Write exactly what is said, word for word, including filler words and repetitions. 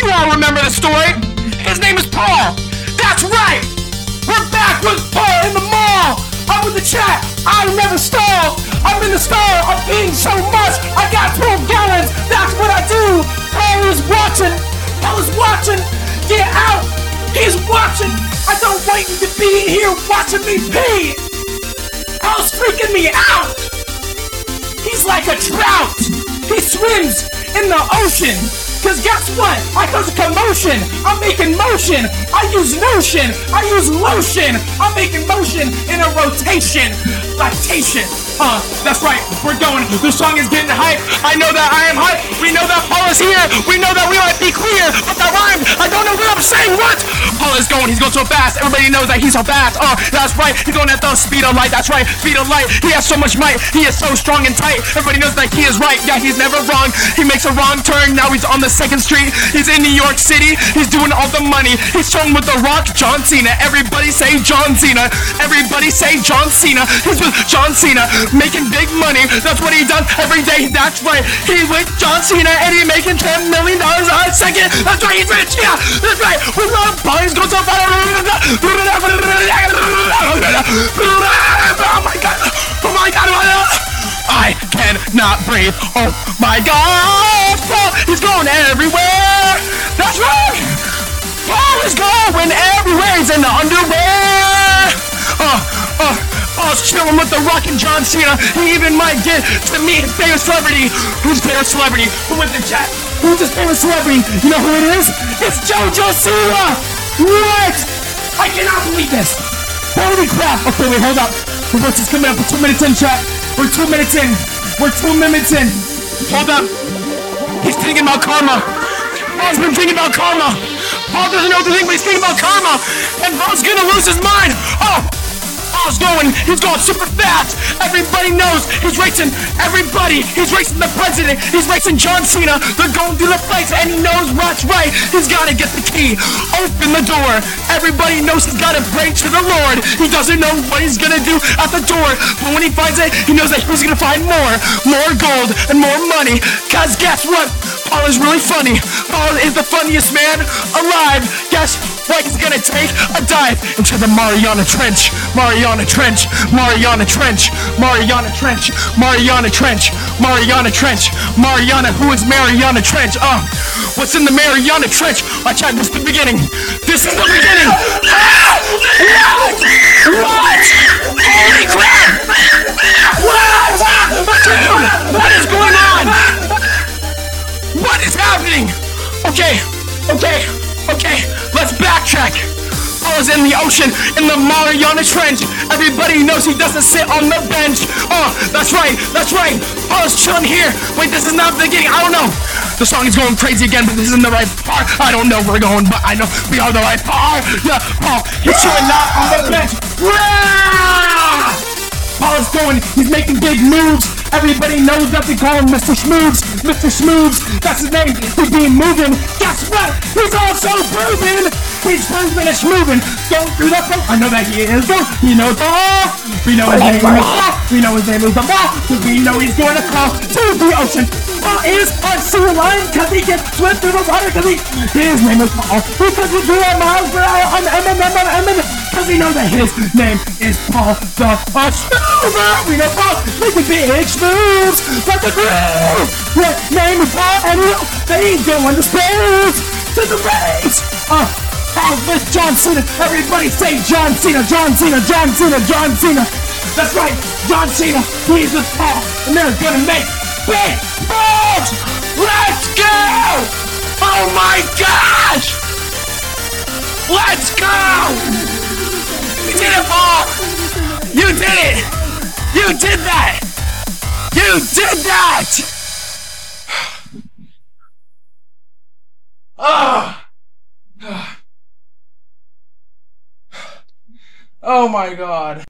You all remember the story. His name is Paul. That's right. We're back with Paul in the mall. I'm in the chat. I never stall. I'm in the store. I'm eating so much. I got twelve gallons. That's what I do. Paul is watching. Paul is watching. Get out. He's watching. I don't want you to be here watching me pee. Paul's freaking me out. He's like a trout. He swims in the ocean. Cause guess what? I cause a commotion. I'm making motion. I use notion. I use lotion. I'm making motion in a rotation. Lactation. Uh, that's right. We're going. The song is getting hype. I know that I am hype. We know that Paul is here. We know that we might be clear. But that rhymed. I don't know what I'm saying. What? Paul is going. He's going so fast. Everybody knows that he's so fast. Oh, that's right. He's going at the speed of light. That's right. Speed of light. He has so much might. He is so strong and tight. Everybody knows that he is right. Yeah, he's never wrong. He makes a wrong turn. Now he's on the second street. He's in New York City. He's doing all the money. He's showing with The Rock, John Cena. Everybody say John Cena. Everybody say John Cena. He's with John Cena, making big money. That's what he does every day. That's right. He's with John Cena and he's making ten million dollars a second. That's right. He's rich. Yeah, that's right. We love Paul. He's going so far. Oh my God. Oh my God. I cannot breathe. Oh my God. Paul, he's going everywhere. That's right. Paul is going everywhere. He's in the underwear. Oh, oh, Paul's chilling with The Rock and John Cena. He even might get to meet his favorite celebrity. Who's his favorite celebrity? Who went in the chat? Who's his favorite celebrity? You know who it is? It's JoJo Siwa. What? I cannot believe this. Holy crap. Okay, wait, hold up. The voice is coming up for two minutes in, chat. We're two minutes in. We're two minutes in. Hold up. He's thinking about karma. Paul's been thinking about karma. Paul doesn't know what to think, but he's thinking about karma. And Paul's gonna lose his mind. Oh! Paul's going, he's going super fast. Everybody knows he's racing everybody. He's racing the president. He's racing John Cena. They're going through the place and he knows what's right. He's gotta get the key. Open the door. Everybody knows he's gotta pray to the Lord. He doesn't know what he's gonna do at the door. But when he finds it, he knows that he's gonna find more. More gold and more money. Cause guess what? Paul is really funny. Paul is the funniest man alive. Guess what? He's gonna take a dive into the Mariana Trench. Mariana Trench. Mariana Trench. Mariana Trench. Mariana Trench. Mariana Trench. Mariana. Who is Mariana Trench? Oh, what's in the Mariana Trench? Watch out. This is the beginning. This is the beginning. Ah! What? What? Holy crap! What? Dude, what is going on? What is happening? Okay, okay, okay, let's backtrack. Paul is in the ocean, in the Mariana Trench. Everybody knows he doesn't sit on the bench. Oh, that's right, that's right. Paul is chilling here. Wait, this is not the beginning. I don't know. The song is going crazy again, but this isn't the right part. I don't know where we're going, but I know we are the right part. Yeah, Paul, he's chilling not on the bench. Paul is going, he's making big moves. Everybody knows that they call him Mister Schmoobs. Mister Schmoobs, that's his name. He's being moving. Guess what? He's also proven. He's proven and schmoovin'. Going through the phone. I know that he is. Go. We know Paul. We know his name is Paul. We know his name is the Paul. We know he's going across to the ocean. Paul is on sewer line because he gets swift through the water because he, his name is Paul. Because we do our miles per hour on M M M M M because we know that his name is Paul the uh, Schmoover. We know Paul. Making big moves. Like the groove. His name is Paul and we know that he's going to space to the race. Uh, Paul with John Cena. Everybody say John Cena, John Cena, John Cena, John Cena. That's right, John Cena. He's with Paul, and they're gonna make big moves. Let's go! Oh my gosh! Let's go! You did it, Paul! You did it! You did that! You did that! Oh! Oh my God.